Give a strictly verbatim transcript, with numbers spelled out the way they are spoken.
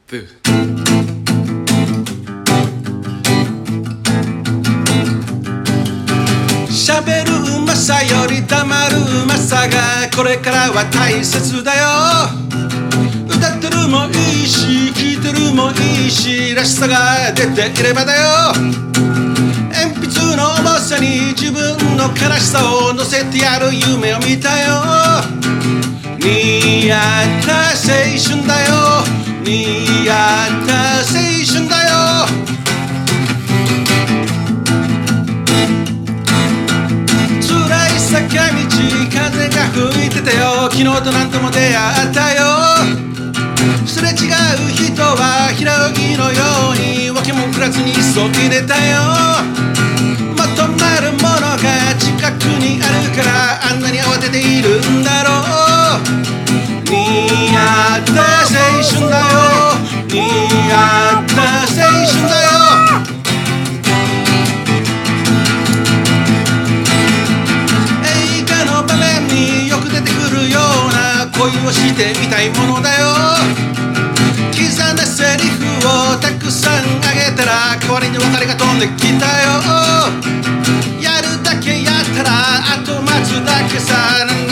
プ喋るうまさより黙るうまさがこれからは大切だよ。歌ってるもいいし聴いてるもいいしらしさが出ていればだよ。鉛筆の重さに自分の悲しさを乗せてやる夢を見たよ。似合った青春だよ、似合った青春だよ。辛い坂道風が吹いてたよ。昨日と何度も出会ったよ。すれ違う人は平泳ぎのように訳も振らずに急いでたよ。求めるものが近くにあるからあんなに慌てているんだろう。似合った青春だよ、似合った青春だよ。映画の場面によく出てくるような恋をしてみたいものだよ。刻んだセリフをたくさんあげたら代わりに別れが飛んできたよ。やるだけやったらあと待つだけさ。